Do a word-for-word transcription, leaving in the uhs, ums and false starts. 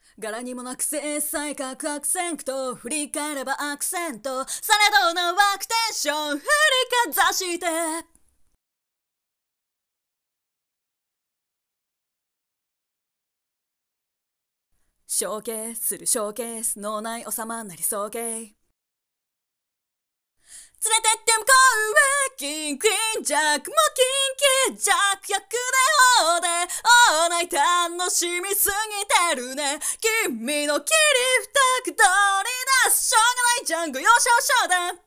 柄にもなく正細角アクセント振り返ればアクセントされどなワークテンション振りかざしてショーケースするショーケース脳内収まんなり送迎連れてって向こうへキンクインジャックもキンキンジャック役でほうでオーナイ楽しみすぎてるね君の切り二く取り出すしょうがないジャンゴよしょしょだ